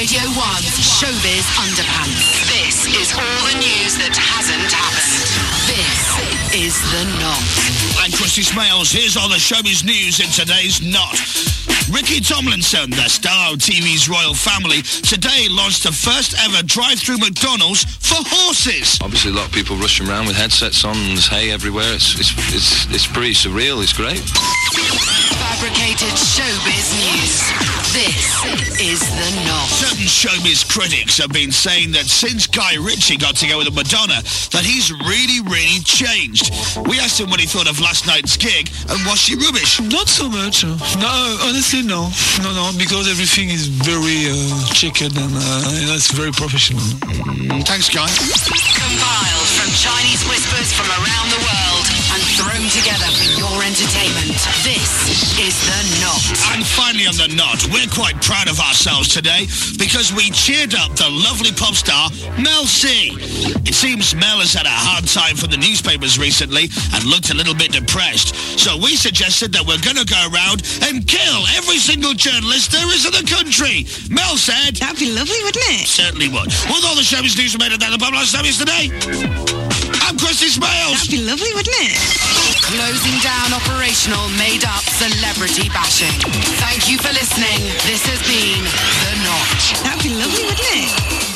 Radio 1's Showbiz Underpants. This is all the news that hasn't happened. This is The Knot. I'm Christy Smales. Here's all the showbiz news in today's Knot. Ricky Tomlinson, the star of TV's royal family, today launched the first ever drive-through McDonald's for horses. Obviously, a lot of people rushing around with headsets on, and there's hay everywhere. It's pretty surreal. It's great. Fabricated showbiz news. This is The Knot. Certain showbiz critics have been saying that since Guy Ritchie got together with Madonna, that he's really changed. We asked him what he thought of last night's gig, and was she rubbish? Not so much. No, honestly, no, because everything is very chicken and that's very professional. Thanks, Guy. Compiled from Chinese whispers from around the world and thrown together for your entertainment. This is The Knot. And finally on The Knot, we're quite proud of ourselves today because we cheered up the lovely pop star Mel C. It seems Mel has had a hard time from the newspapers recently and looked a little bit depressed. So we suggested that we're going to go around and kill every single journalist there is in the country. Mel said... That'd be lovely, wouldn't it? Certainly would. With all the showbiz news we made at the pub last time today, I'm Christy Smales. That'd be lovely, wouldn't it? Closing down operational made-up celebrity bashing. Thank you for listening. This has been The Knot. That'd be lovely, wouldn't it?